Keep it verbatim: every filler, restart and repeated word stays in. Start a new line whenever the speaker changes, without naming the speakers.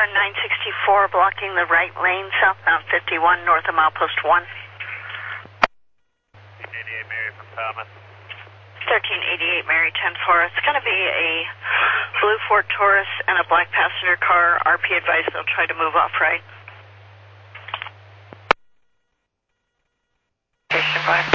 car nine sixty-four blocking the right lane, southbound fifty-one, north of milepost one.
thirteen eighty-eight Mary from Thomas.
thirteen eighty-eight Mary ten four. It's going to be a blue Ford Taurus and a black passenger car. R P advised they'll try to move off right. Station five.